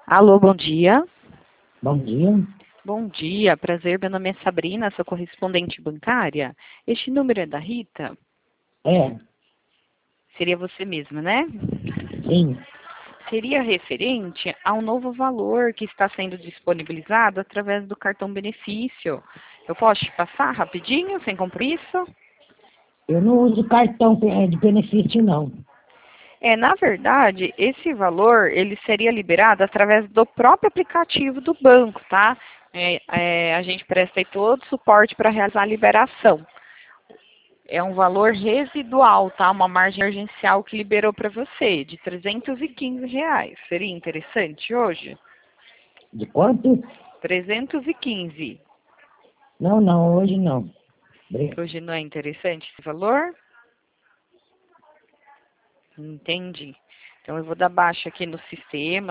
Alô, bom dia. Bom dia. Bom dia, prazer. Meu nome é Sabrina, sou correspondente bancária. Este número é da Rita? É, Seria você mesma, né? sim. Seria referente a um novo valor que está sendo disponibilizado através do cartão benefício. Eu posso te passar rapidinho, sem compromisso? Eu não uso cartão de benefício, não. Na verdade, esse valor, ele seria liberado através do próprio aplicativo do banco, tá? A gente presta aí todo o suporte para realizar a liberação. É um valor residual, tá? Uma margem emergencial que liberou para você, de R$ 315. Seria interessante hoje? De quanto? 315. Não, hoje não. Hoje não é interessante esse valor? Entendi. Então eu vou dar baixa aqui no sistema.